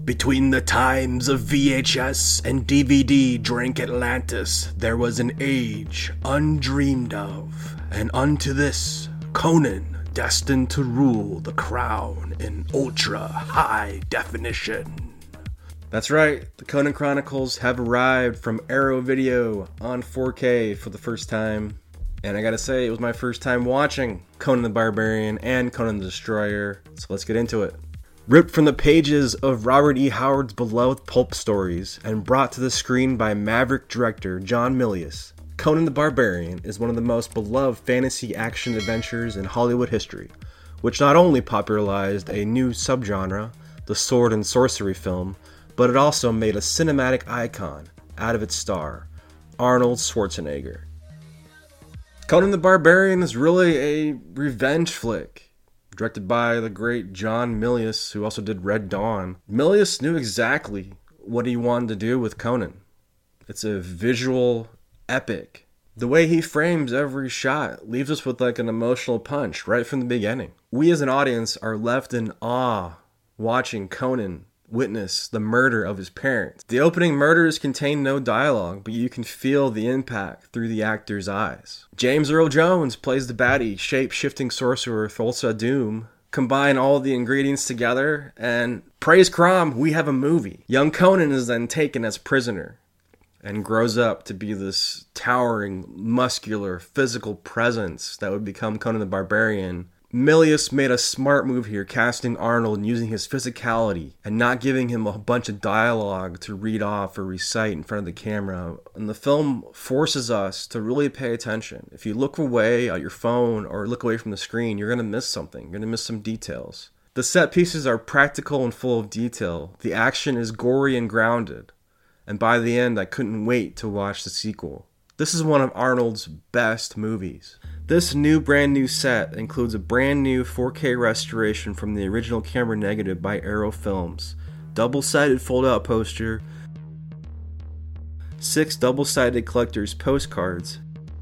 Between the times of VHS and DVD drank Atlantis, there was an age undreamed of, and unto this, Conan, destined to rule the crown in ultra high definition. That's right, the Conan Chronicles have arrived from Arrow Video on 4K for the first time. And I gotta say, it was my first time watching Conan the Barbarian and Conan the Destroyer, so let's get into it. Ripped from the pages of Robert E. Howard's beloved pulp stories and brought to the screen by maverick director John Milius, Conan the Barbarian is one of the most beloved fantasy action adventures in Hollywood history, which not only popularized a new subgenre, the sword and sorcery film, but it also made a cinematic icon out of its star, Arnold Schwarzenegger. Conan the Barbarian is really a revenge flick, directed by the great John Milius, who also did Red Dawn. Milius knew exactly what he wanted to do with Conan. It's a visual epic. The way he frames every shot leaves us with like an emotional punch right from the beginning. We as an audience are left in awe watching Conan witness the murder of his parents. The opening murders contain no dialogue, but you can feel the impact through the actor's eyes. James Earl Jones plays the baddie, shape-shifting sorcerer Thulsa Doom. Combine all the ingredients together, and praise Crom, we have a movie. Young Conan is then taken as prisoner and grows up to be this towering, muscular, physical presence that would become Conan the Barbarian. Milius made a smart move here, casting Arnold and using his physicality and not giving him a bunch of dialogue to read off or recite in front of the camera. And the film forces us to really pay attention. If you look away at your phone or look away from the screen, you're going to miss something. You're going to miss some details. The set pieces are practical and full of detail. The action is gory and grounded. And by the end, I couldn't wait to watch the sequel. This is one of Arnold's best movies. This brand new set includes a brand new 4K restoration from the original camera negative by Arrow Films, double-sided fold-out poster, 6 double-sided collector's postcards,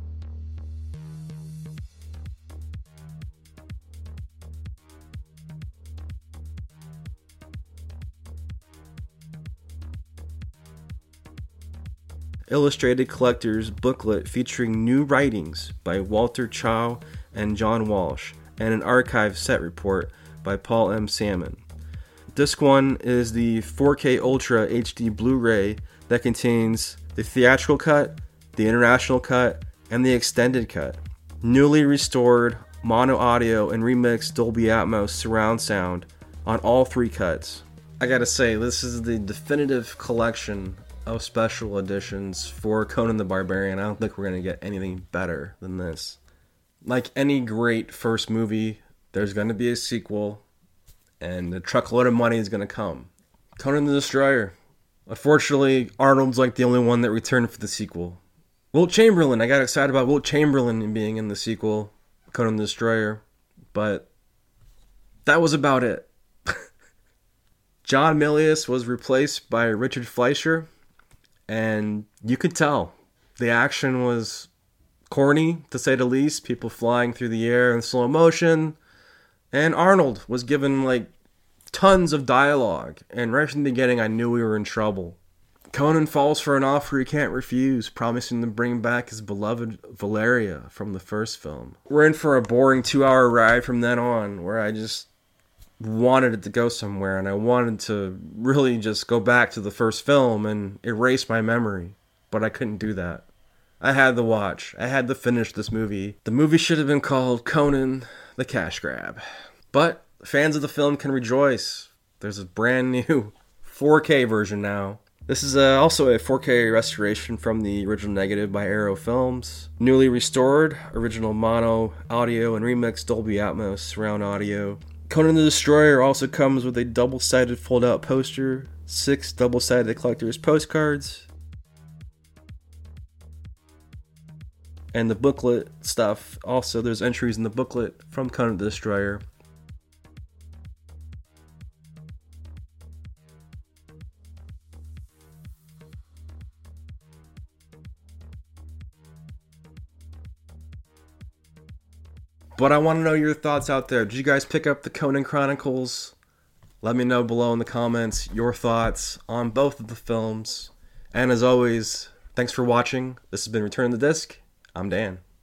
illustrated collector's booklet featuring new writings by Walter Chaw and John Walsh, and an archive set report by Paul M. Salmon. Disc 1 is the 4K Ultra HD Blu-ray that contains the theatrical cut, the international cut, and the extended cut. Newly restored mono audio and remixed Dolby Atmos surround sound on all 3 cuts. I gotta say, this is the definitive collection of special editions for Conan the Barbarian. I don't think we're going to get anything better than this. Like any great first movie, there's going to be a sequel, and a truckload of money is going to come. Conan the Destroyer. Unfortunately, Arnold's like the only one that returned for the sequel. Wilt Chamberlain, I got excited about Wilt Chamberlain being in the sequel, Conan the Destroyer, but that was about it. John Milius was replaced by Richard Fleischer, and you could tell the action was corny, to say the least. People flying through the air in slow motion. And Arnold was given like tons of dialogue. And right from the beginning, I knew we were in trouble. Conan falls for an offer he can't refuse, promising to bring back his beloved Valeria from the first film. We're in for a boring 2-hour ride from then on, where I just wanted it to go somewhere, and I wanted to really just go back to the first film and erase my memory, but I couldn't do that. I had to watch. I had to finish this movie. The movie should have been called Conan the Cash Grab. But fans of the film can rejoice. There's a brand new 4K version now. This is also a 4K restoration from the original negative by Arrow Films. Newly restored, original mono audio and remixed Dolby Atmos surround audio. Conan the Destroyer also comes with a double-sided fold-out poster, 6 double-sided collector's postcards, and the booklet stuff. Also, there's entries in the booklet from Conan the Destroyer. But I want to know your thoughts out there. Did you guys pick up the Conan Chronicles Let me know below in the comments your thoughts on both of the films. And as always, thanks for watching. This has been Return of the Disc. I'm Dan.